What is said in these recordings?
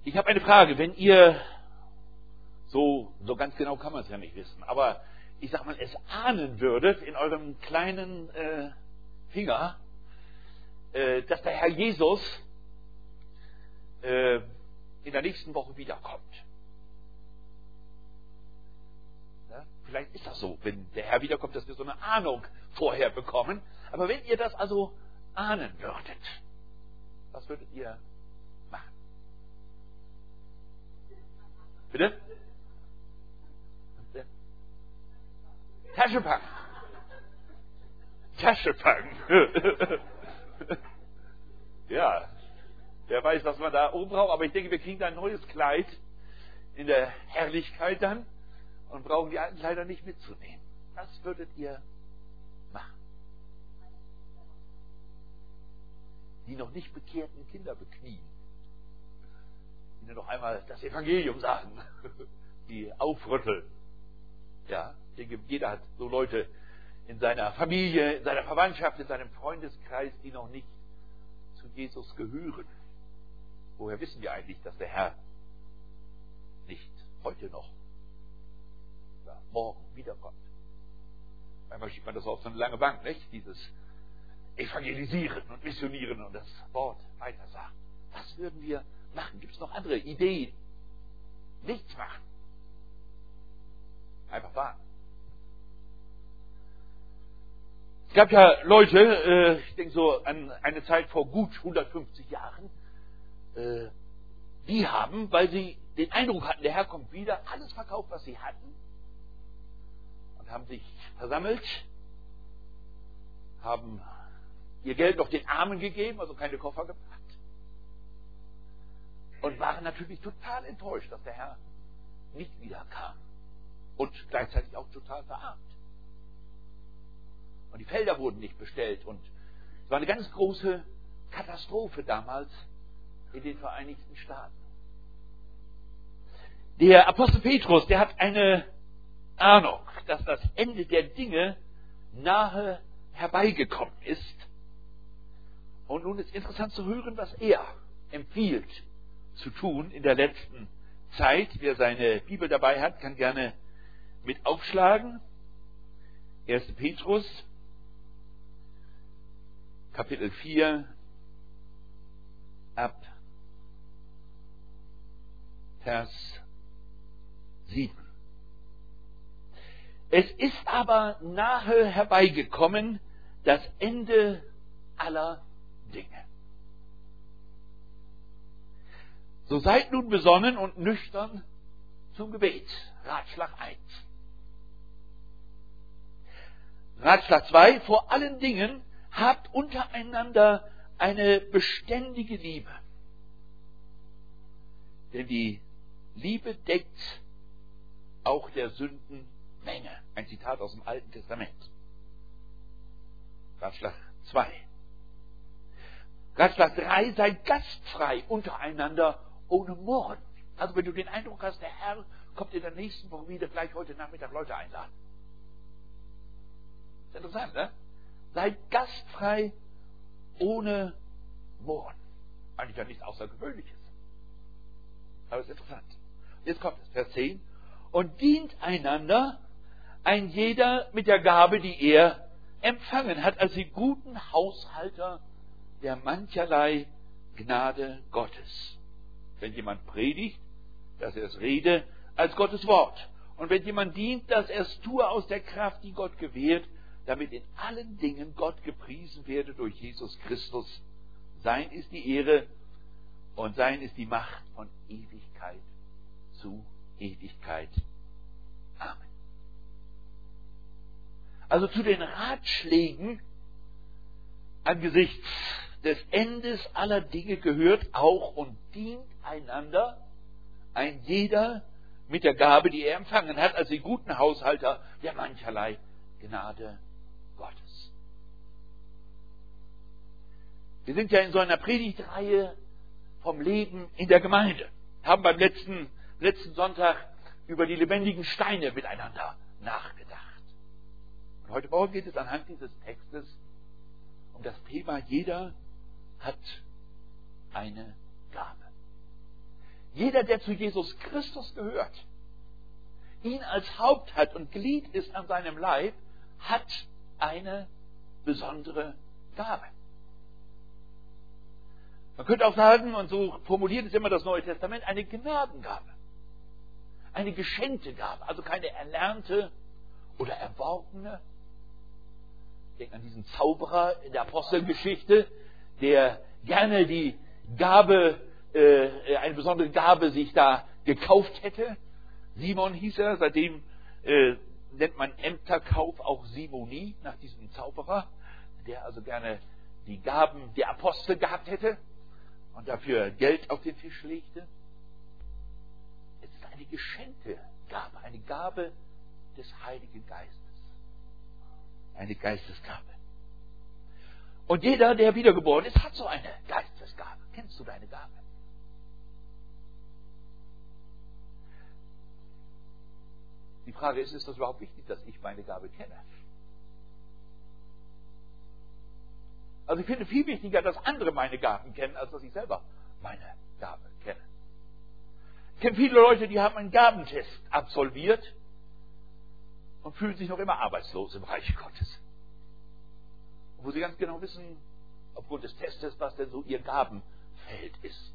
Ich habe eine Frage, wenn ihr, so ganz genau kann man es ja nicht wissen, aber ich sag mal, es ahnen würdet in eurem kleinen Finger, dass der Herr Jesus in der nächsten Woche wiederkommt. Ja, vielleicht ist das so, wenn der Herr wiederkommt, dass wir so eine Ahnung vorher bekommen. Aber wenn ihr das also ahnen würdet, was würdet ihr machen? Bitte? Tasche packen. Tasche packen. Ja, wer weiß, was man da oben braucht, aber ich denke, wir kriegen da ein neues Kleid in der Herrlichkeit dann und brauchen die alten Kleider nicht mitzunehmen. Was würdet ihr machen? Die noch nicht bekehrten Kinder beknien. Ihnen noch einmal das Evangelium sagen. Die aufrütteln. Ja, ich denke, jeder hat so Leute in seiner Familie, in seiner Verwandtschaft, in seinem Freundeskreis, die noch nicht zu Jesus gehören. Woher wissen wir eigentlich, dass der Herr nicht heute noch oder morgen wiederkommt? Manchmal schiebt man das auf so eine lange Bank, nicht? Dieses Evangelisieren und Missionieren und das Wort weitersagen. Was würden wir machen? Gibt es noch andere Ideen? Nichts machen. Einfach warten. Es gab ja Leute, ich denke so an eine Zeit vor gut 150 Jahren, die haben, weil sie den Eindruck hatten, der Herr kommt wieder, alles verkauft, was sie hatten und haben sich versammelt, haben ihr Geld noch den Armen gegeben, also keine Koffer gepackt und waren natürlich total enttäuscht, dass der Herr nicht wiederkam und gleichzeitig auch total verarmt. Und die Felder wurden nicht bestellt und es war eine ganz große Katastrophe damals in den Vereinigten Staaten. Der Apostel Petrus, der hat eine Ahnung, dass das Ende der Dinge nahe herbeigekommen ist. Und nun ist interessant zu hören, was er empfiehlt zu tun in der letzten Zeit. Wer seine Bibel dabei hat, kann gerne mit aufschlagen. 1. Petrus, Kapitel 4, ab Vers 7. Es ist aber nahe herbeigekommen das Ende aller Dinge. So seid nun besonnen und nüchtern zum Gebet. Ratschlag 1. Ratschlag 2. Vor allen Dingen habt untereinander eine beständige Liebe. Denn die Liebe deckt auch der Sünden Menge. Ein Zitat aus dem Alten Testament. Ratschlag 2. Ratschlag 3, seid gastfrei untereinander ohne Murren. Also wenn du den Eindruck hast, der Herr kommt in der nächsten Woche wieder, gleich heute Nachmittag Leute einladen. Das ist interessant, ne? Seid gastfrei ohne Murren. Eigentlich ja nichts Außergewöhnliches. Aber es ist interessant. Jetzt kommt es, Vers 10. Und dient einander, ein jeder mit der Gabe, die er empfangen hat, als die guten Haushalter der mancherlei Gnade Gottes. Wenn jemand predigt, dass er es rede als Gottes Wort. Und wenn jemand dient, dass er es tue aus der Kraft, die Gott gewährt, damit in allen Dingen Gott gepriesen werde durch Jesus Christus. Sein ist die Ehre und sein ist die Macht von Ewigkeit zu Ewigkeit. Amen. Also zu den Ratschlägen angesichts des Endes aller Dinge gehört auch und dient einander ein jeder mit der Gabe, die er empfangen hat, als die guten Haushalter der mancherlei Gnade Gottes. Wir sind ja in so einer Predigtreihe vom Leben in der Gemeinde. Haben beim letzten Sonntag über die lebendigen Steine miteinander nachgedacht. Und heute Morgen geht es anhand dieses Textes um das Thema, jeder hat eine Gabe. Jeder, der zu Jesus Christus gehört, ihn als Haupt hat und Glied ist an seinem Leib, hat eine besondere Gabe. Man könnte auch sagen, und so formuliert es immer das Neue Testament, eine Gnadengabe. Eine geschenkte Gabe, also keine erlernte oder erworbene. Ich denke an diesen Zauberer in der Apostelgeschichte, der gerne die Gabe, eine besondere Gabe sich da gekauft hätte. Simon hieß er, seitdem nennt man Ämterkauf auch Simonie, nach diesem Zauberer, der also gerne die Gaben der Apostel gehabt hätte und dafür Geld auf den Tisch legte. Es ist eine geschenkte Gabe, eine Gabe des Heiligen Geistes. Eine Geistesgabe. Und jeder, der wiedergeboren ist, hat so eine Geistesgabe. Kennst du deine Gabe? Die Frage ist das überhaupt wichtig, dass ich meine Gabe kenne? Also ich finde viel wichtiger, dass andere meine Gaben kennen, als dass ich selber meine Gabe kenne. Ich kenne viele Leute, die haben einen Gabentest absolviert und fühlen sich noch immer arbeitslos im Reich Gottes. Wo sie ganz genau wissen, aufgrund des Testes, was denn so ihr Gabenfeld ist.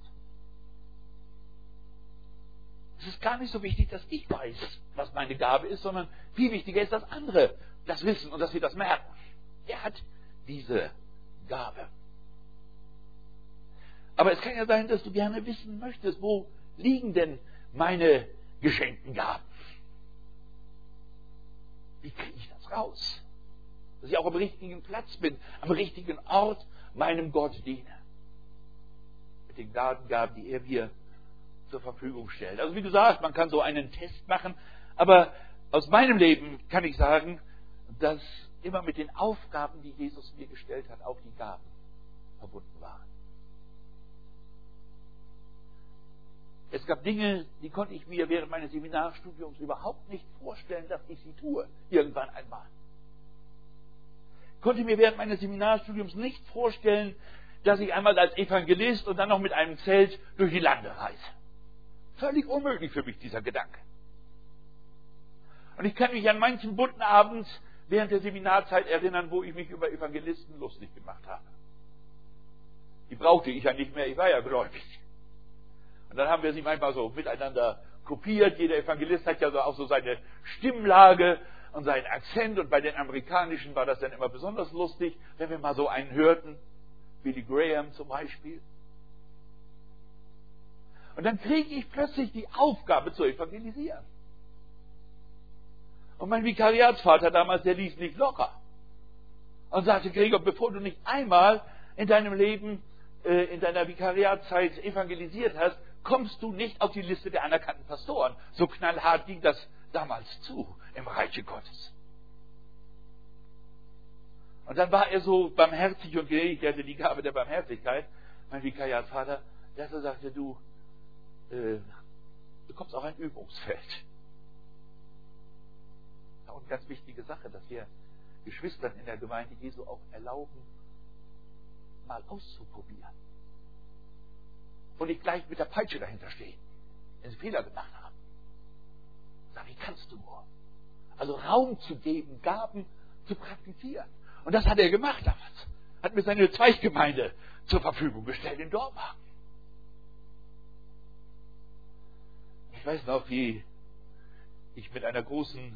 Es ist gar nicht so wichtig, dass ich weiß, was meine Gabe ist, sondern viel wichtiger ist, dass andere das wissen und dass sie das merken. Er hat diese Gabe. Aber es kann ja sein, dass du gerne wissen möchtest, wo liegen denn meine geschenkten Gaben? Wie kriege ich das raus? Dass ich auch am richtigen Platz bin, am richtigen Ort meinem Gott diene. Mit den Gnadengaben, die er mir zur Verfügung stellt. Also wie gesagt, man kann so einen Test machen, aber aus meinem Leben kann ich sagen, dass immer mit den Aufgaben, die Jesus mir gestellt hat, auch die Gaben verbunden waren. Es gab Dinge, die konnte ich mir während meines Seminarstudiums überhaupt nicht vorstellen, dass ich sie tue, irgendwann einmal. Ich konnte mir während meines Seminarstudiums nicht vorstellen, dass ich einmal als Evangelist und dann noch mit einem Zelt durch die Lande reise. Völlig unmöglich für mich, dieser Gedanke. Und ich kann mich an manchen bunten Abend während der Seminarzeit erinnern, wo ich mich über Evangelisten lustig gemacht habe. Die brauchte ich ja nicht mehr, ich war ja gläubig. Und dann haben wir sie manchmal so miteinander kopiert. Jeder Evangelist hat ja auch so seine Stimmlage und seinen Akzent. Und bei den Amerikanischen war das dann immer besonders lustig, wenn wir mal so einen hörten. Billy Graham zum Beispiel. Und dann kriege ich plötzlich die Aufgabe zu evangelisieren. Und mein Vikariatsvater damals, der ließ nicht locker. Und sagte, Gregor, bevor du nicht einmal in deinem Leben, in deiner Vikariatszeit evangelisiert hast, kommst du nicht auf die Liste der anerkannten Pastoren. So knallhart ging das damals zu im Reiche Gottes. Und dann war er so barmherzig und gnädig, er hatte die Gabe der Barmherzigkeit, mein Vikariatsvater, dass er sagte, du bekommst auch ein Übungsfeld. Auch eine ganz wichtige Sache, dass wir Geschwistern in der Gemeinde Jesu auch erlauben, mal auszuprobieren. Und nicht gleich mit der Peitsche dahinter stehen, wenn sie Fehler gemacht haben. Sag, wie kannst du nur? Also Raum zu geben, Gaben zu praktizieren. Und das hat er gemacht damals. Hat mir seine Zweiggemeinde zur Verfügung gestellt in Dortmund. Ich weiß noch, wie ich mit einer großen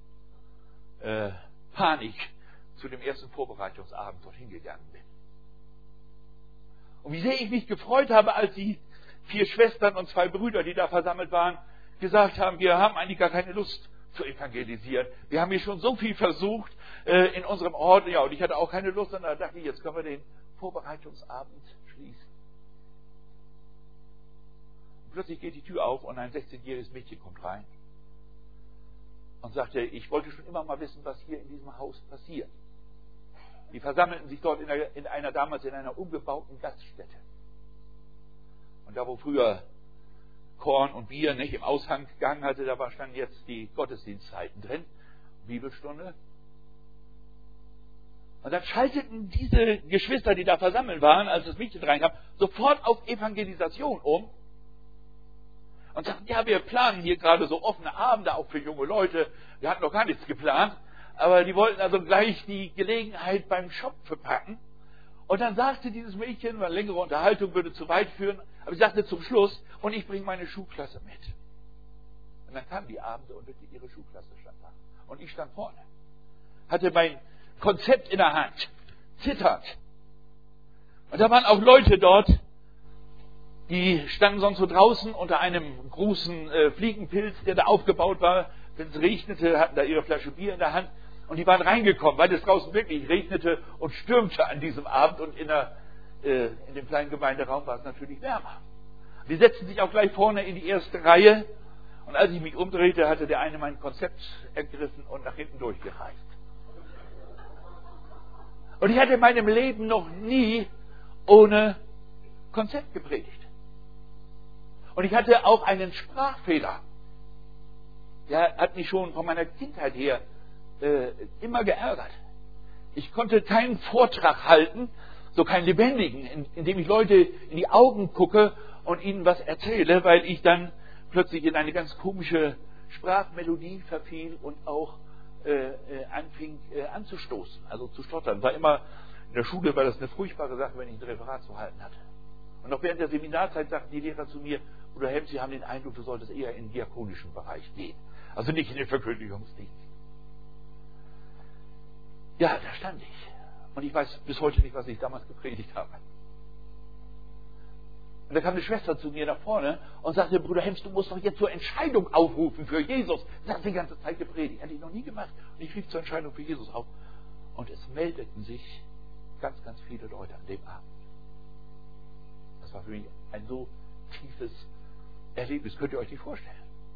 Panik zu dem ersten Vorbereitungsabend dorthin gegangen bin. Und wie sehr ich mich gefreut habe, als die 4 Schwestern und 2 Brüder, die da versammelt waren, gesagt haben, wir haben eigentlich gar keine Lust zu evangelisieren. Wir haben hier schon so viel versucht in unserem Ort, ja, und ich hatte auch keine Lust, und da dachte ich, jetzt können wir den Vorbereitungsabend schließen. Und plötzlich geht die Tür auf und ein 16-jähriges Mädchen kommt rein und sagte, ich wollte schon immer mal wissen, was hier in diesem Haus passiert. Die versammelten sich dort damals in einer umgebauten Gaststätte. Und da, wo früher Korn und Bier nicht im Aushang gegangen hatte, da standen jetzt die Gottesdienstzeiten drin, Bibelstunde. Und dann schalteten diese Geschwister, die da versammelt waren, als das Mädchen reinkam, sofort auf Evangelisation um und sagten, ja, wir planen hier gerade so offene Abende, auch für junge Leute. Wir hatten noch gar nichts geplant, aber die wollten also gleich die Gelegenheit beim Shop verpacken. Und dann sagte dieses Mädchen, weil längere Unterhaltung würde zu weit führen, aber sie sagte zum Schluss, und ich bringe meine Schuhklasse mit. Und dann kamen die Abende und wirklich ihre Schuhklasse stand da. Und ich stand vorne, hatte mein Konzept in der Hand, zitternd. Und da waren auch Leute dort, die standen sonst so draußen unter einem großen Fliegenpilz, der da aufgebaut war. Wenn es regnete, hatten da ihre Flasche Bier in der Hand. Und die waren reingekommen, weil es draußen wirklich regnete und stürmte an diesem Abend. Und in dem kleinen Gemeinderaum war es natürlich wärmer. Die setzten sich auch gleich vorne in die erste Reihe. Und als ich mich umdrehte, hatte der eine mein Konzept ergriffen und nach hinten durchgereicht. Und ich hatte in meinem Leben noch nie ohne Konzept gepredigt. Und ich hatte auch einen Sprachfehler. Der hat mich schon von meiner Kindheit her immer geärgert. Ich konnte keinen Vortrag halten, so keinen lebendigen, in dem ich Leute in die Augen gucke und ihnen was erzähle, weil ich dann plötzlich in eine ganz komische Sprachmelodie verfiel und auch anfing anzustoßen, also zu stottern. War immer in der Schule war das eine furchtbare Sache, wenn ich ein Referat zu halten hatte. Und noch während der Seminarzeit sagten die Lehrer zu mir, Bruder Helm, Sie haben den Eindruck, du solltest eher in den diakonischen Bereich gehen. Also nicht in den Verkündigungsdienst. Ja, da stand ich. Und ich weiß bis heute nicht, was ich damals gepredigt habe. Und da kam eine Schwester zu mir nach vorne und sagte, Bruder Helms, du musst doch jetzt zur Entscheidung aufrufen für Jesus. Das hat die ganze Zeit gepredigt. Hatte ich noch nie gemacht. Und ich rief zur Entscheidung für Jesus auf. Und es meldeten sich ganz, ganz viele Leute an dem Abend. Das war für mich ein so tiefes Erlebnis, könnt ihr euch nicht vorstellen.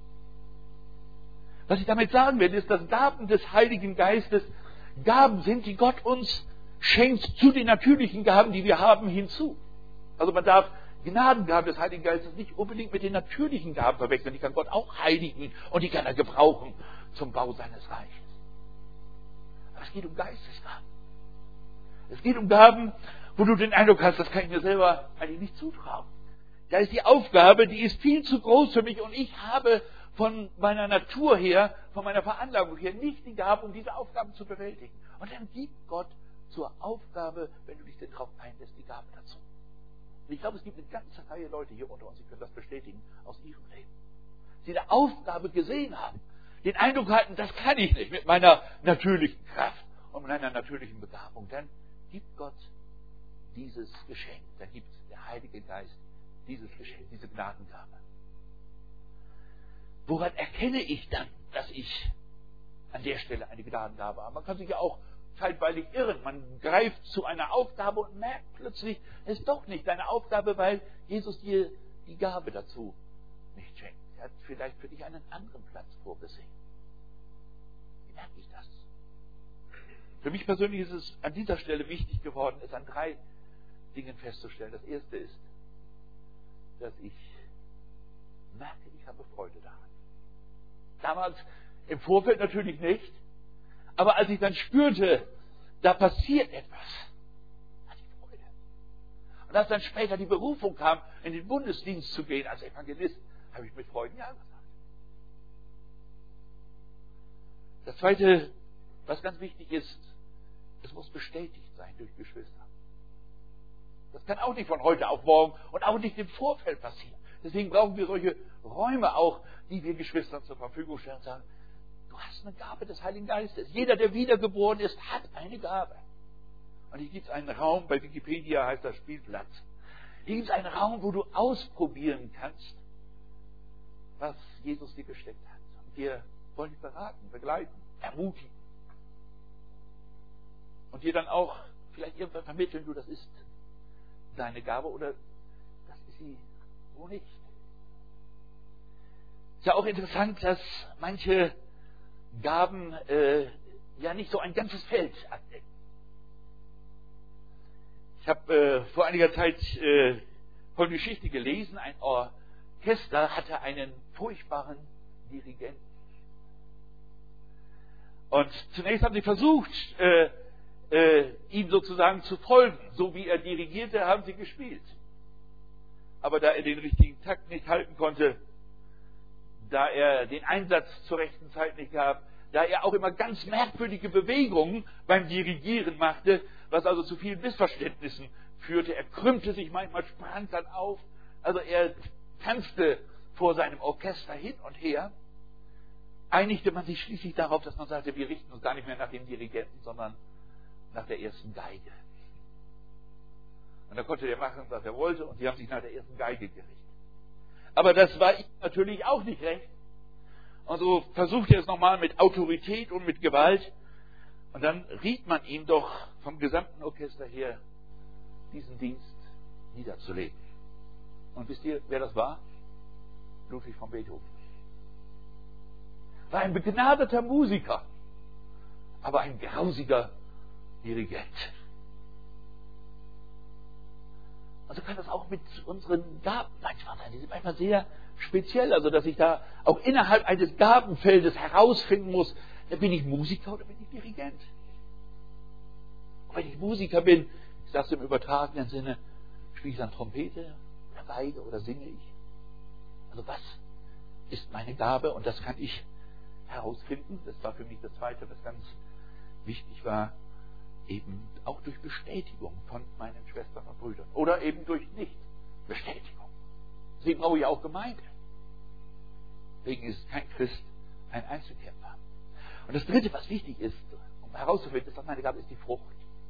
Was ich damit sagen will, ist, dass Gaben des Heiligen Geistes Gaben sind, die Gott uns schenkt zu den natürlichen Gaben, die wir haben, hinzu. Also man darf Gnadengaben des Heiligen Geistes nicht unbedingt mit den natürlichen Gaben verwechseln. Die kann Gott auch heiligen und die kann er gebrauchen zum Bau seines Reiches. Aber es geht um Geistesgaben. Es geht um Gaben, wo du den Eindruck hast, das kann ich mir selber eigentlich nicht zutrauen. Da ist die Aufgabe, die ist viel zu groß für mich und ich habe von meiner Natur her, von meiner Veranlagung her nicht die Gabe, um diese Aufgaben zu bewältigen. Und dann gibt Gott zur Aufgabe, wenn du dich denn drauf einlässt, die Gabe dazu. Und ich glaube, es gibt eine ganze Reihe Leute hier unter uns, die können das bestätigen, aus ihrem Leben. Die eine Aufgabe gesehen haben, den Eindruck hatten, das kann ich nicht mit meiner natürlichen Kraft und mit meiner natürlichen Begabung. Dann gibt Gott dieses Geschenk. Dann gibt der Heilige Geist dieses Geschenk, diese Gnadengabe. Woran erkenne ich dann, dass ich an der Stelle eine Gnadengabe habe? Man kann sich ja auch zeitweilig irren. Man greift zu einer Aufgabe und merkt plötzlich, es ist doch nicht deine Aufgabe, weil Jesus dir die Gabe dazu nicht schenkt. Er hat vielleicht für dich einen anderen Platz vorgesehen. Wie merke ich das? Für mich persönlich ist es an dieser Stelle wichtig geworden, es an 3 Dingen festzustellen. Das erste ist, dass ich merke, ich habe Freude daran. Damals im Vorfeld natürlich nicht, aber als ich dann spürte, da passiert etwas, hatte ich Freude. Und als dann später die Berufung kam, in den Bundesdienst zu gehen als Evangelist, habe ich mit Freuden ja gesagt. Das Zweite, was ganz wichtig ist, es muss bestätigt sein durch Geschwister. Das kann auch nicht von heute auf morgen und auch nicht im Vorfeld passieren. Deswegen brauchen wir solche Räume auch, die wir Geschwistern zur Verfügung stellen und sagen, du hast eine Gabe des Heiligen Geistes. Jeder, der wiedergeboren ist, hat eine Gabe. Und hier gibt es einen Raum, bei Wikipedia heißt das Spielplatz. Hier gibt es einen Raum, wo du ausprobieren kannst, was Jesus dir gesteckt hat. Und wir wollen dich beraten, begleiten, ermutigen. Und dir dann auch vielleicht irgendwann vermitteln, du, das ist deine Gabe oder das ist sie wo nicht. Ist ja auch interessant, dass manche Gaben ja nicht so ein ganzes Feld abdecken. Ich habe vor einiger Zeit folgende Geschichte gelesen. Ein Orchester hatte einen furchtbaren Dirigenten. Und zunächst haben sie versucht, ihm sozusagen zu folgen. So wie er dirigierte, haben sie gespielt. Aber da er den richtigen Takt nicht halten konnte, da er den Einsatz zur rechten Zeit nicht gab, da er auch immer ganz merkwürdige Bewegungen beim Dirigieren machte, was also zu vielen Missverständnissen führte. Er krümmte sich manchmal, sprang dann auf. Also er tanzte vor seinem Orchester hin und her. Einigte man sich schließlich darauf, dass man sagte, wir richten uns gar nicht mehr nach dem Dirigenten, sondern nach der ersten Geige. Und da konnte der machen, was er wollte, und sie haben sich nach der ersten Geige gerichtet. Aber das war ihm natürlich auch nicht recht. Und so versuchte er es nochmal mit Autorität und mit Gewalt. Und dann riet man ihm doch vom gesamten Orchester her, diesen Dienst niederzulegen. Und wisst ihr, wer das war? Ludwig von Beethoven. War ein begnadeter Musiker, aber ein grausiger Dirigent. Also kann das auch mit unseren Gaben manchmal sein. Die sind manchmal sehr speziell. Also dass ich da auch innerhalb eines Gabenfeldes herausfinden muss, da bin ich Musiker oder bin ich Dirigent. Und wenn ich Musiker bin, ich sage es im übertragenen Sinne, spiele ich dann Trompete oder Geige oder singe ich. Also was ist meine Gabe? Und das kann ich herausfinden. Das war für mich das Zweite, was ganz wichtig war. Eben auch durch Bestätigung von meinen Schwestern und Brüdern. Oder eben durch Nicht-Bestätigung. Deswegen brauche ich auch Gemeinde. Deswegen ist kein Christ ein Einzelkämpfer. Und das Dritte, was wichtig ist, um herauszufinden, ist, dass meine Gabe ist die Frucht.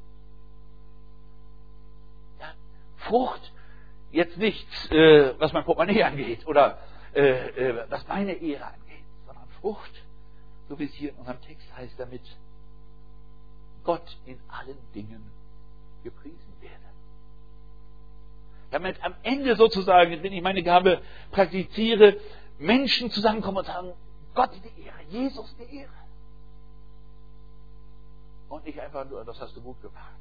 Ja, Frucht, jetzt nicht, was mein Portemonnaie angeht oder was meine Ehre angeht, sondern Frucht, so wie es hier in unserem Text heißt, damit Gott in allen Dingen gepriesen werde. Damit am Ende sozusagen, wenn ich meine Gabe praktiziere, Menschen zusammenkommen und sagen, Gott die Ehre, Jesus die Ehre. Und nicht einfach nur, das hast du gut gemacht.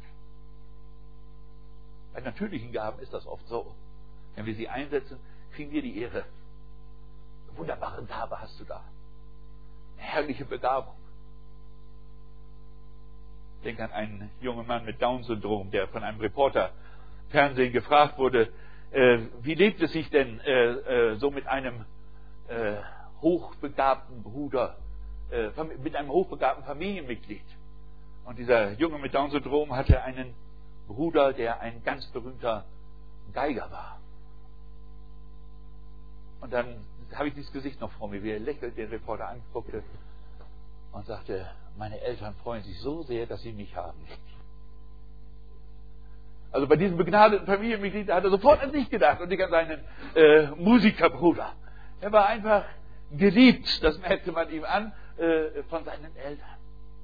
Bei natürlichen Gaben ist das oft so. Wenn wir sie einsetzen, kriegen wir die Ehre. Eine wunderbare Gabe hast du da. Eine herrliche Begabung. Ich denke an einen jungen Mann mit Down-Syndrom, der von einem Reporter Fernsehen gefragt wurde, wie lebt es sich denn so mit einem hochbegabten Bruder, mit einem hochbegabten Familienmitglied. Und dieser Junge mit Down-Syndrom hatte einen Bruder, der ein ganz berühmter Geiger war. Und dann habe ich dieses Gesicht noch vor mir, wie er lächelt, den Reporter anguckte und sagte, meine Eltern freuen sich so sehr, dass sie mich haben. Also bei diesem begnadeten Familienmitglied hat er sofort an sich gedacht und nicht an seinen Musikerbruder. Er war einfach geliebt, das merkte man ihm an, von seinen Eltern.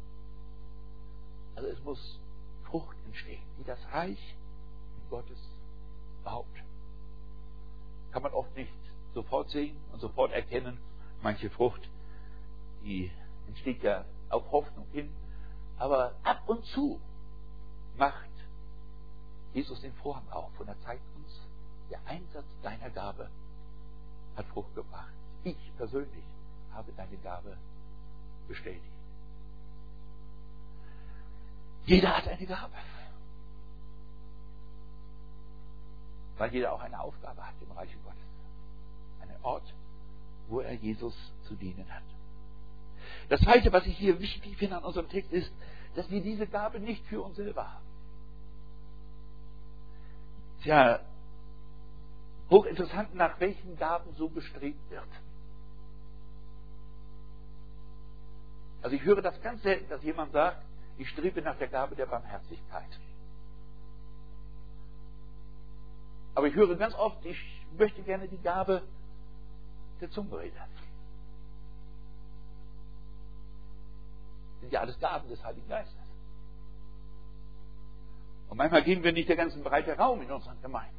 Also es muss Frucht entstehen, die das Reich Gottes baut. Kann man oft nicht sofort sehen und sofort erkennen. Manche Frucht, die entsteht ja auf Hoffnung hin. Aber ab und zu macht Jesus den Vorhang auf und er zeigt uns, der Einsatz deiner Gabe hat Frucht gebracht. Ich persönlich habe deine Gabe bestätigt. Jeder hat eine Gabe. Weil jeder auch eine Aufgabe hat im Reich Gottes. Einen Ort, wo er Jesus zu dienen hat. Das Zweite, was ich hier wichtig finde an unserem Text, ist, dass wir diese Gabe nicht für uns selber haben. Tja, hochinteressant, nach welchen Gaben so bestrebt wird. Also ich höre das ganz selten, dass jemand sagt, ich strebe nach der Gabe der Barmherzigkeit. Aber ich höre ganz oft, ich möchte gerne die Gabe der Zungenrede. Das sind ja alles Gaben des Heiligen Geistes. Und manchmal geben wir nicht der ganzen breite Raum in unseren Gemeinden.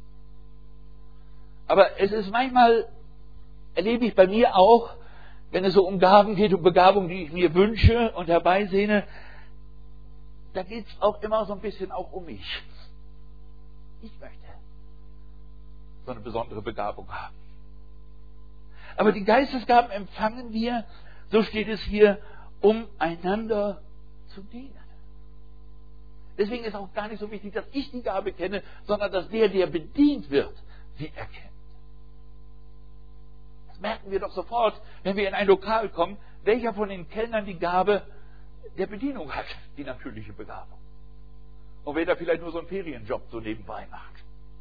Aber es ist manchmal, erlebe ich bei mir auch, wenn es so um Gaben geht, um Begabungen, die ich mir wünsche und herbeisehne, da geht es auch immer so ein bisschen auch um mich. Ich möchte so eine besondere Begabung haben. Aber die Geistesgaben empfangen wir, so steht es hier, um einander zu dienen. Deswegen ist auch gar nicht so wichtig, dass ich die Gabe kenne, sondern dass der bedient wird, sie erkennt. Das merken wir doch sofort, wenn wir in ein Lokal kommen, welcher von den Kellnern die Gabe der Bedienung hat, die natürliche Begabung. Und wer da vielleicht nur so einen Ferienjob so nebenbei macht.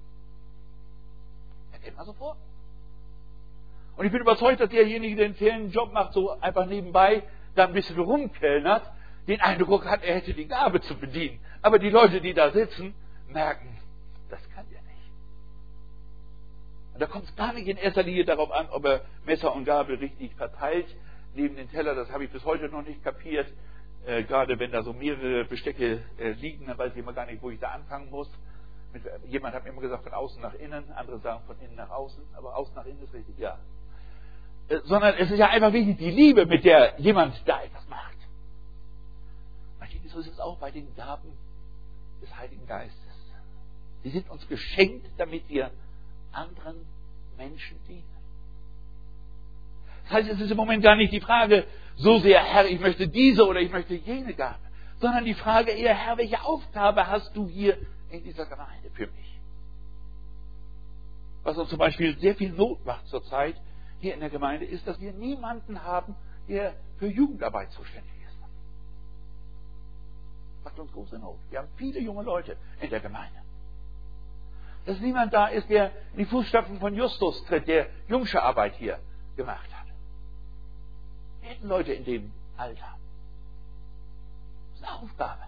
Erkennt man sofort. Und ich bin überzeugt, dass derjenige, der einen Ferienjob macht, so einfach nebenbei da ein bisschen rumkellnert, den Eindruck hat, er hätte die Gabe zu bedienen. Aber die Leute, die da sitzen, merken, das kann er nicht. Und da kommt es gar nicht in erster Linie darauf an, ob er Messer und Gabel richtig verteilt neben den Teller. Das habe ich bis heute noch nicht kapiert. Gerade wenn da so mehrere Bestecke liegen, dann weiß ich immer gar nicht, wo ich da anfangen muss. Jemand hat mir immer gesagt, von außen nach innen, andere sagen von innen nach außen, aber außen nach innen ist richtig, ja. Sondern es ist ja einfach wichtig, die Liebe, mit der jemand da etwas macht. So ist es auch bei den Gaben des Heiligen Geistes. Sie sind uns geschenkt, damit wir anderen Menschen dienen. Das heißt, es ist im Moment gar nicht die Frage, so sehr, Herr, ich möchte diese oder ich möchte jene Gabe, sondern die Frage eher, Herr, welche Aufgabe hast du hier in dieser Gemeinde für mich? Was uns zum Beispiel sehr viel Not macht zurzeit hier in der Gemeinde, ist, dass wir niemanden haben, der für Jugendarbeit zuständig ist. Macht uns große Not. Wir haben viele junge Leute in der Gemeinde. Dass niemand da ist, der in die Fußstapfen von Justus tritt, der jungsche Arbeit hier gemacht hat. Wir hätten Leute in dem Alter. Das ist eine Aufgabe.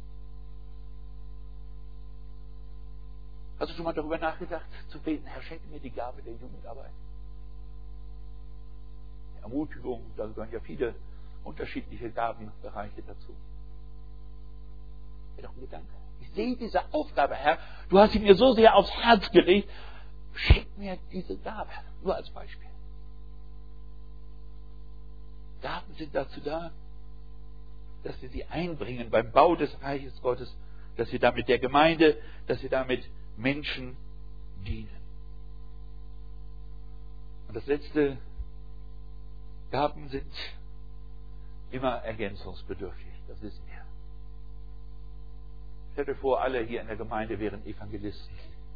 Hast du schon mal darüber nachgedacht, zu beten, Herr, schenke mir die Gabe der Jugendarbeit? Die Ermutigung, da gehören ja viele unterschiedliche Gabenbereiche dazu. Doch ein Gedanke. Ich sehe diese Aufgabe, Herr. Du hast sie mir so sehr aufs Herz gelegt. Schenk mir diese Gabe. Nur als Beispiel. Gaben sind dazu da, dass wir sie einbringen beim Bau des Reiches Gottes, dass wir damit der Gemeinde, dass wir damit Menschen dienen. Und das letzte, Gaben sind immer ergänzungsbedürftig. Das wissen wir. Stellt euch vor, alle hier in der Gemeinde wären Evangelisten.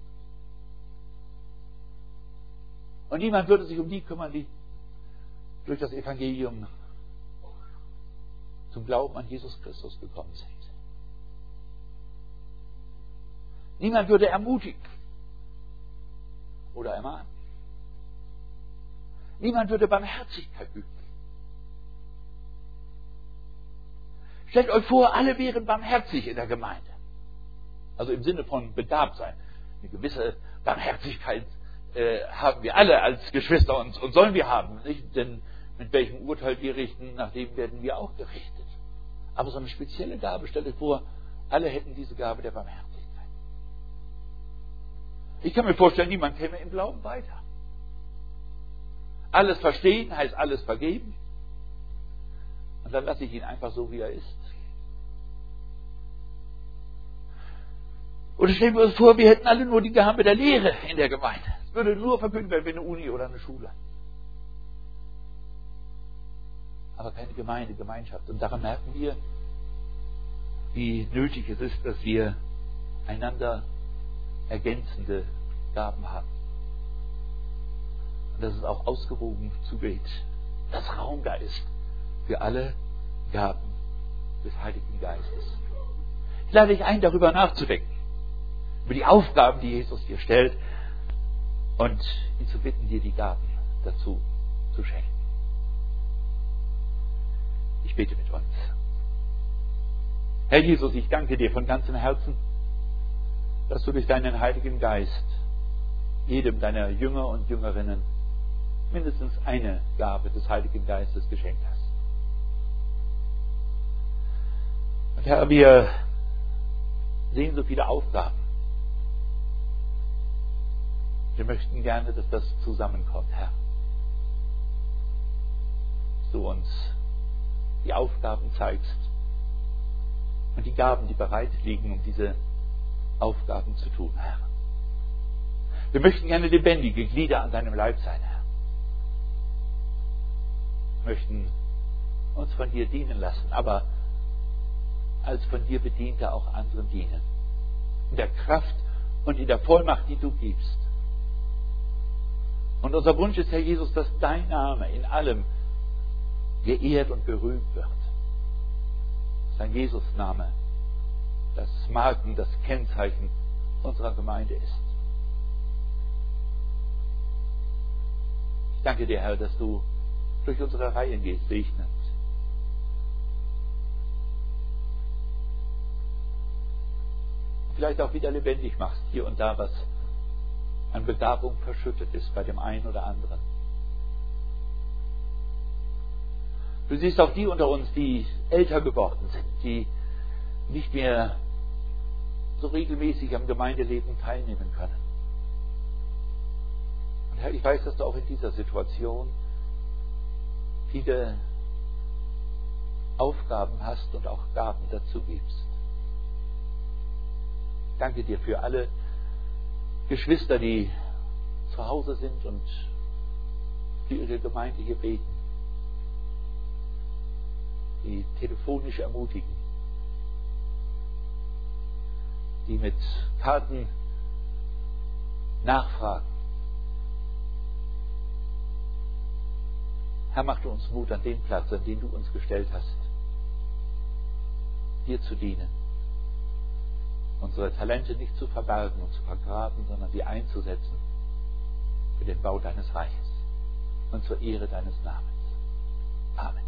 Und niemand würde sich um die kümmern, die durch das Evangelium zum Glauben an Jesus Christus gekommen sind. Niemand würde ermutigen oder ermahnen. Niemand würde Barmherzigkeit üben. Stellt euch vor, alle wären barmherzig in der Gemeinde. Also im Sinne von begabt sein. Eine gewisse Barmherzigkeit haben wir alle als Geschwister und sollen wir haben. Nicht? Denn mit welchem Urteil wir richten, nach dem werden wir auch gerichtet. Aber so eine spezielle Gabe, stellt euch vor, alle hätten diese Gabe der Barmherzigkeit. Ich kann mir vorstellen, niemand käme im Glauben weiter. Alles verstehen heißt alles vergeben. Und dann lasse ich ihn einfach so, wie er ist. Oder stellen wir uns vor, wir hätten alle nur die Gabe der Lehre in der Gemeinde. Es würde nur verkündet werden wie eine Uni oder eine Schule. Aber keine Gemeinde, Gemeinschaft. Und daran merken wir, wie nötig es ist, dass wir einander ergänzende Gaben haben. Und dass es auch ausgewogen zugeht, dass Raum da ist für alle Gaben des Heiligen Geistes. Ich lade dich ein, darüber nachzudenken. Über die Aufgaben, die Jesus dir stellt, und ihn zu bitten, dir die Gaben dazu zu schenken. Ich bete mit uns. Herr Jesus, ich danke dir von ganzem Herzen, dass du durch deinen Heiligen Geist jedem deiner Jünger und Jüngerinnen mindestens eine Gabe des Heiligen Geistes geschenkt hast. Und Herr, wir sehen so viele Aufgaben. Wir möchten gerne, dass das zusammenkommt, Herr. Dass du uns die Aufgaben zeigst und die Gaben, die bereit liegen, um diese Aufgaben zu tun, Herr. Wir möchten gerne lebendige Glieder an deinem Leib sein, Herr. Wir möchten uns von dir dienen lassen, aber als von dir Bediente auch anderen dienen. In der Kraft und in der Vollmacht, die du gibst. Und unser Wunsch ist, Herr Jesus, dass dein Name in allem geehrt und gerühmt wird. Dass dein Jesus-Name das Marken, das Kennzeichen unserer Gemeinde ist. Ich danke dir, Herr, dass du durch unsere Reihen gehst, segnend. Vielleicht auch wieder lebendig machst, hier und da, was an Begabung verschüttet ist bei dem einen oder anderen. Du siehst auch die unter uns, die älter geworden sind, die nicht mehr so regelmäßig am Gemeindeleben teilnehmen können. Und Herr, ich weiß, dass du auch in dieser Situation viele Aufgaben hast und auch Gaben dazu gibst. Danke dir für alle Geschwister, die zu Hause sind und für ihre Gemeinde hier beten, die telefonisch ermutigen, die mit Karten nachfragen. Herr, mach du uns Mut an den Platz, an den du uns gestellt hast, dir zu dienen. Unsere Talente nicht zu verbergen und zu vergraben, sondern sie einzusetzen für den Bau deines Reiches und zur Ehre deines Namens. Amen.